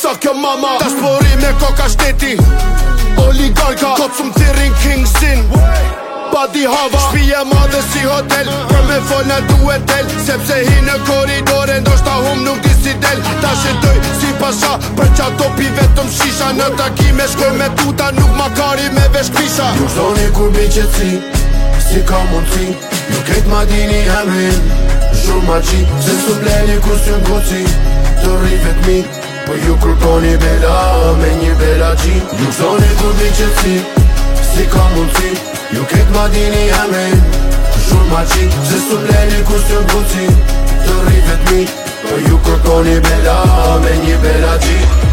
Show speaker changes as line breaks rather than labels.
sa kjo mama Dashpori me koka shteti Oligarka Kocum tirin king sin Badi hava Shpije madhe si hotel Për me folna duhet tel Sepse hi në koridore Ndoshta hum nuk di si del Ta shitoj si pasha Për qa topi vetëm shisha Në takime shkoj me tuta Nuk makari me vesh kpisha
Nuk zoni kur bi qëtësi Si ka mundësi Nuk kejt ma dini emrin Shumë ma qi Se su bleni kur s'jën goci Të rrivet mi Po ju kërkoni bela Me një bela qi Nuk zoni kur bi qëtësi Si ka mundësi Ju kejt ma dini emrin Shumë ma qi Se su bleni kur s'jën goci Të rrivet mi Po ju kërkoni bela Me një bela qi